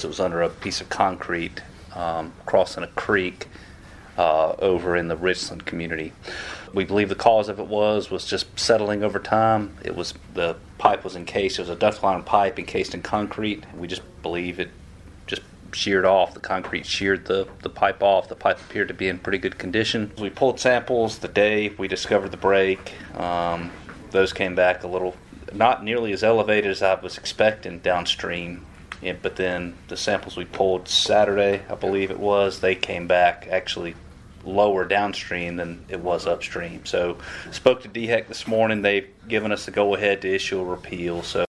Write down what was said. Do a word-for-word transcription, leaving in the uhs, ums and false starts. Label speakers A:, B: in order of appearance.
A: It was under a piece of concrete um, crossing a creek uh, over in the Richland community. We believe the cause of it was was just settling over time. It was the pipe was encased. It was a duct line pipe encased in concrete. We just believe it just sheared off. The concrete sheared the, the pipe off. The pipe appeared to be in pretty good condition. We pulled samples the day we discovered the break. Um, those came back a little, not nearly as elevated as I was expecting downstream. Yeah, but then the samples we pulled Saturday, I believe it was, they came back actually lower downstream than it was upstream. So spoke to D HEC this morning. They've given us the go-ahead to issue a repeal. So